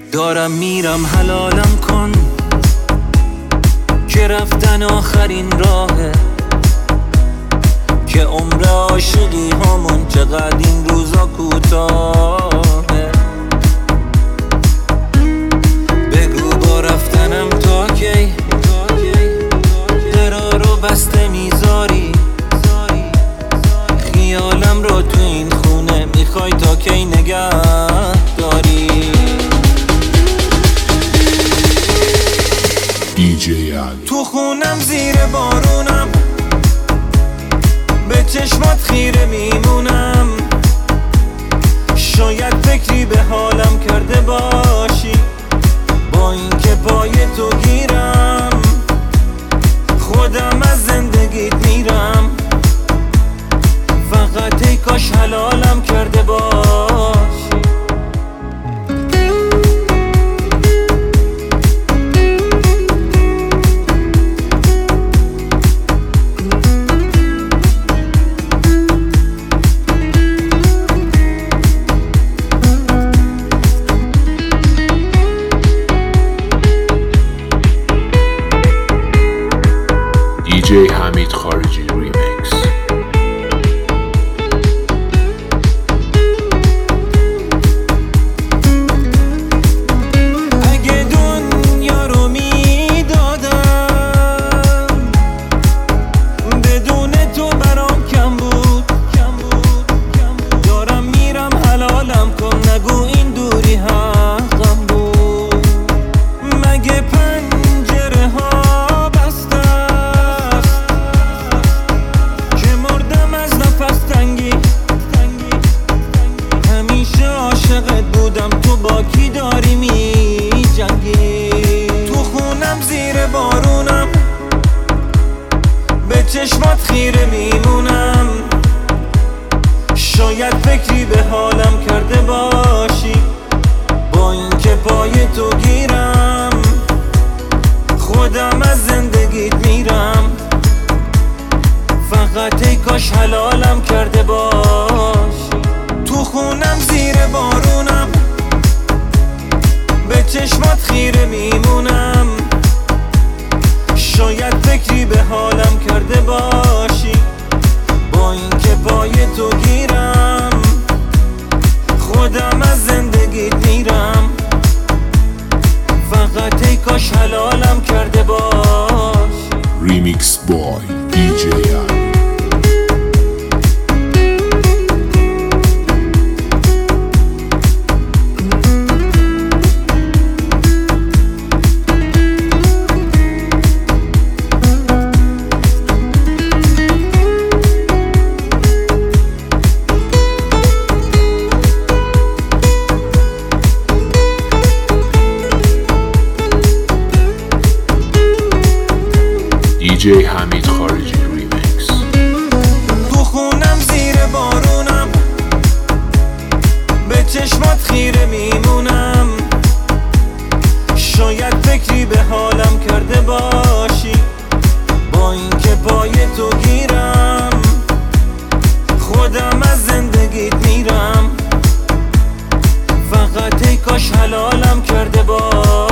دارم میرم حلالم کن که رفتن آخرین راهه، که عمر عاشقی همون چقدر این روزا کوتاهه. بگو با رفتنم تا کی قرارو بسته میذاری، خیالم رو تو این خونه میخوای تا کی نگه داری. تو خونم زیر بارونم، به چشمات خیره میمونم، شاید فکری به حالم کرده باشی، با اینکه پای تو گیرم خودم از زندگیت میرم، فقط ای کاش حلالم کرده باشی. DJ حمید خارجی ریمیکس. اگه دنیا رو میدادم بدون تو برام کم بود، دارم میرم حلالم کن، نگو این دوری حقم بود. مگه پنجره ها همیشه عاشقت بودم، تو با کی داری می جنگی؟ تو خونم زیر بارونم، به چشمات خیره میمونم، شاید فکری به حالم کرده باشی، با اینکه پای تو گیرم خودم از زندگیت میرم، فقط ای کاش حلالم کرده باشی. تو خونم زیر بارونم، به چشمات خیره میمونم، شاید فکری به حالم کرده باشی، با اینکه پای تو گیرم خودم از زندگیت میرم، فقط ای کاش حلالم کرده باشی. ریمیکس بای DJ DJ حمید خارجی ریمیکس. تو خونم زیر بارونم، به چشمات خیره میمونم، شاید فکری به حالم کرده باشی، با اینکه پای تو گیرم خودم از زندگیت میرم، فقط ای کاش حلالم کرده باشی.